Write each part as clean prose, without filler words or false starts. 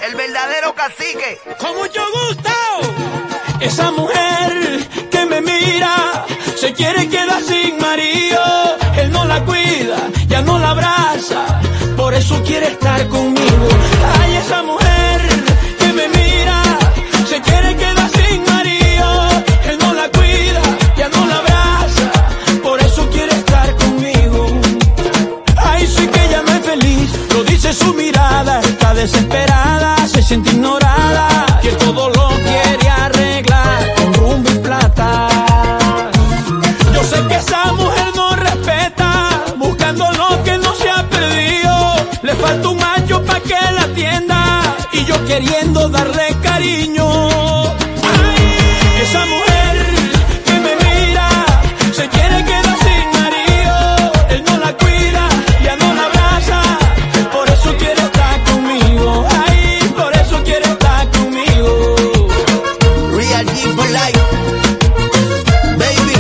el verdadero cacique. Con mucho gusto. Esa mujer que me mira se quiere quedar sin marido. Él no la cuida, ya no la abraza, por eso quiere estar conmigo. Ay, esa mujer que me mira se quiere quedar sin marido. Él no la cuida, ya no la abraza, por eso quiere estar conmigo. Ay, sí que ella no es feliz, lo dice su mirada, está desesperada, se siente ignorada, que todo lo quiere arreglar con rumbo y plata. Yo sé que esa mujer no respeta, buscando lo que no se ha perdido. Le falta un macho pa' que la atienda y yo queriendo darle cariño. Ay, esa mujer que me mira se quiere quedar sin marido. Él no la cuida, ya no la abraza, por eso quiere estar conmigo. Ay, por eso quiere estar conmigo. Real G for life, baby.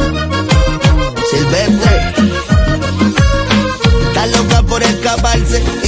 Silvestre está loca por escaparse.